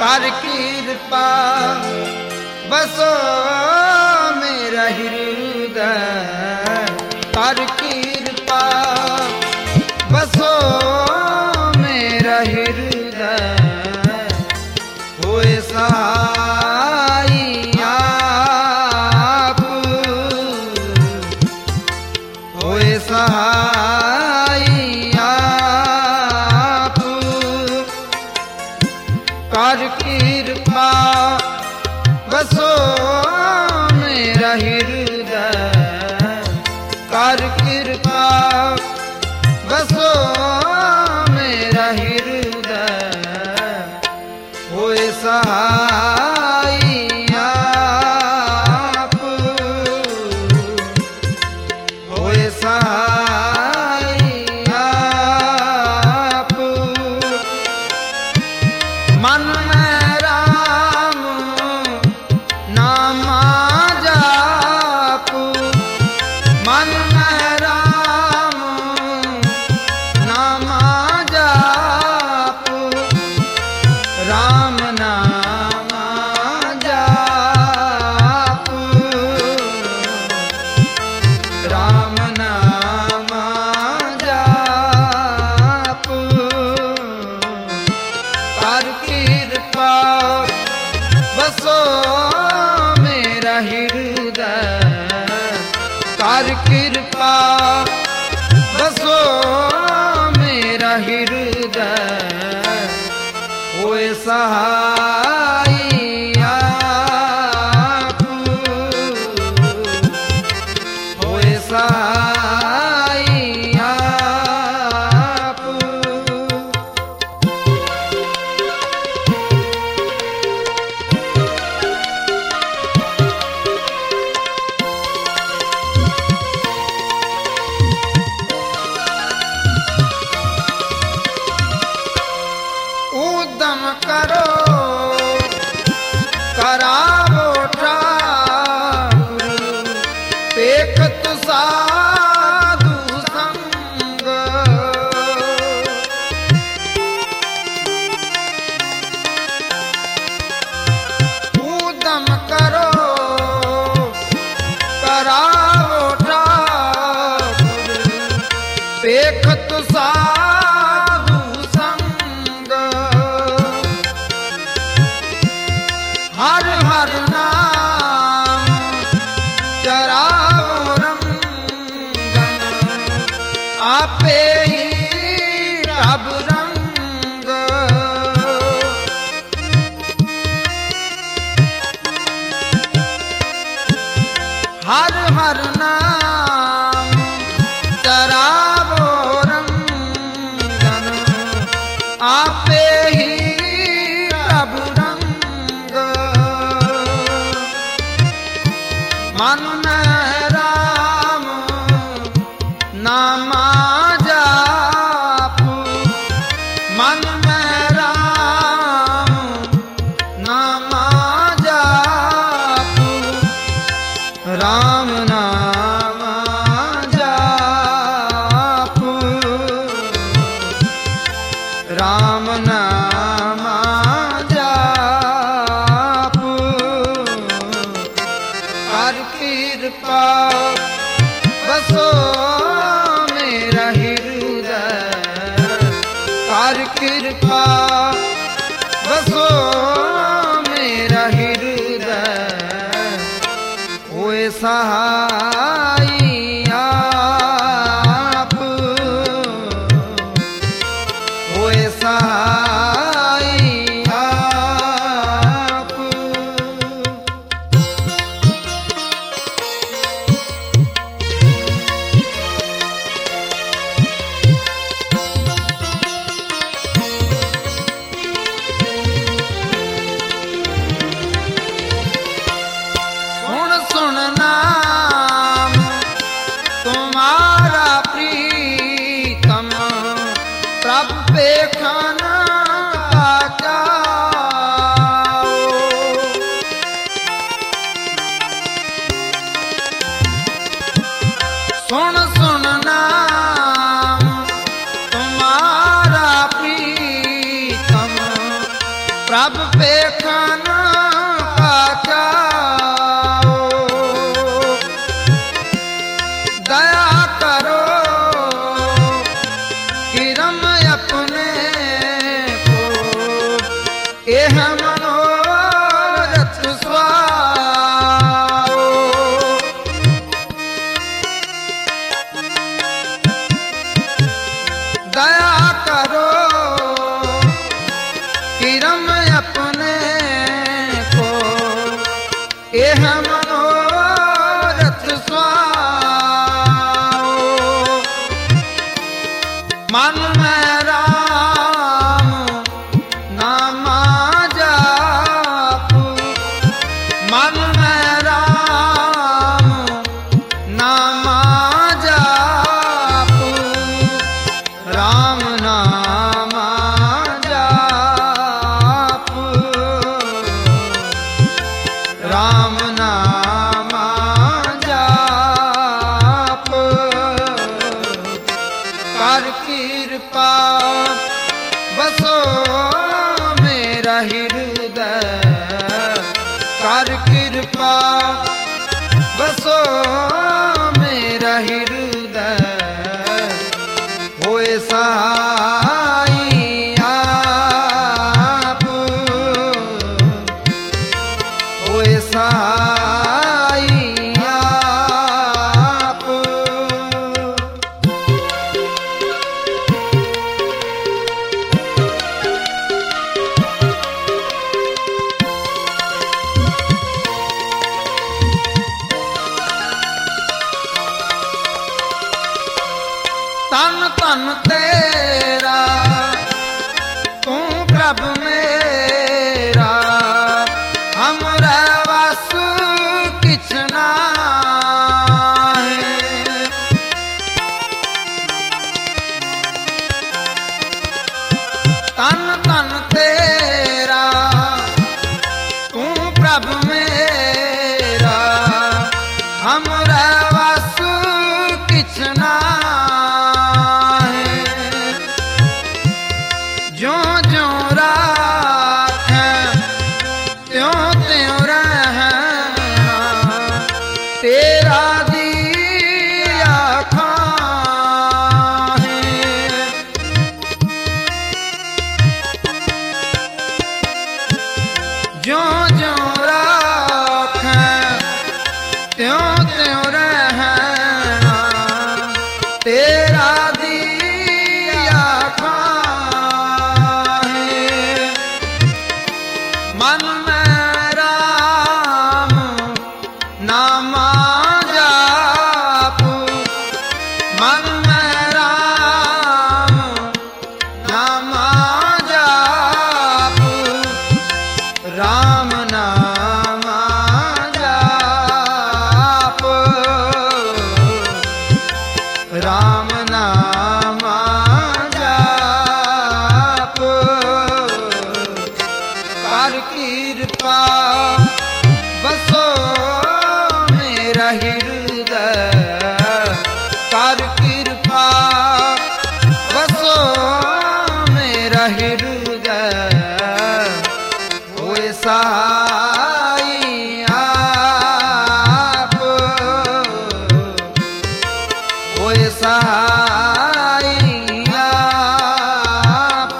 कर कृपा बसो मेरा हृदय, कर कृपा बसो मेरा हृदय, होए सहाय आप, होए सहाय आप, कर कृपा बसो मेरा हृदय, कर कृपा बसो मेरा हृदय, होए सहाय आप, होए सहाय आप। मन में राम नाम जाप, मन में राम नाम जाप, राम नाम जाप, राम नाम जाप, कर कृपा बसो मेरा हृदय, कर कृपा बसो मेरा हृदय, होए सहाय आप, होए सहाय आप। उद्यम करो करावो ठाकुर, पेखत साधु संग, उद्यम करो करावो ठाकुर, पेखत साधु संग, हर हर नाम चराओ रंगन, आपे ही रब रंग, हर हर नाम चराओ रंगन, आपे ही रब रंग, मन में राम नाम जाप, मन में राम नाम जाप, राम नाम जाप, राम नाम जाप, कर कृपा बसो मेरा हृदय, कर कृपा बसो मेरा हृदय, होए सहाय आप, होए सहाय आप। सुन सुन नाम तुम्हारा प्रीतम, प्रभु पेखन पाचाओ, सुन सुन नाम तुम्हारा प्रीतम, प्रभु पे सुहाओ। मन में राम नामा जापू, मन में राम नामा जापू, राम नामा जापू, राम नामा जाप। कर कृपा बसो मेरा हृदय, कर कृपा बसो मेरा हृदय, होए सहाई आप, होए सहाई आप। तन तन तेरा तू प्रभु मेरा, हमरा वस किछ नाहीं। तन तन तेरा तू प्रभु मेरा, हमरा वस किछ नाहीं। ज्यों ज्यों राखें त्यों त्यों रहना, तेरा दिया खाहें। ज्यों ज्यों राखें त्यों त्यों रहना, तेरा दिया खाहें। मन में राम नामा जापू, मन में राम नामा जापू, राम नामा जाप, राम नामा जाप। कर कृपा बसो मेरा हृदय, कर कृपा बसो मेरा हृदय, होए सहाई आप, होए सहाई आप।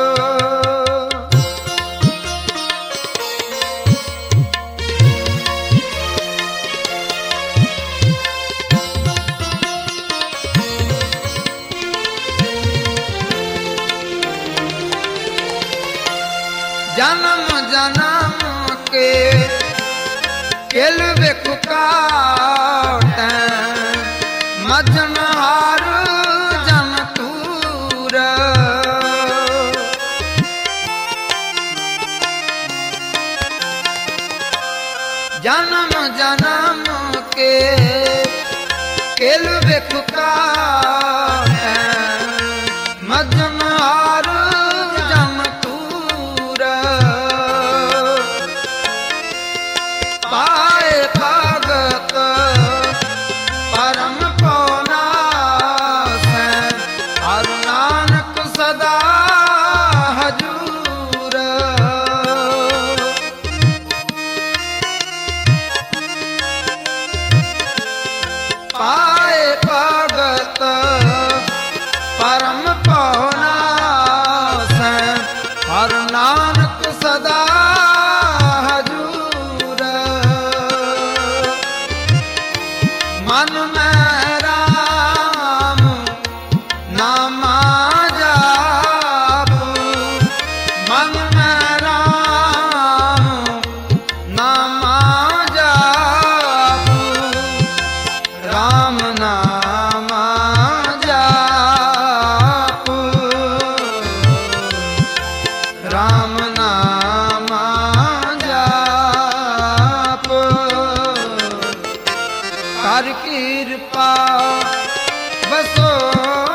जन्म जन्म के केल बिख काटें, मझनहार जन तूर। जन्म जन्म के केल बिख काटें, मझनहार जन तूर। पाए भगत परम पौनासैं, हर नानक सदा हजूर। पाए भगत परम पौनासैं, हर नानक सदा हजूर। मन में राम नामा जापू, मन में राम नामा जापू, हर कृपा बसो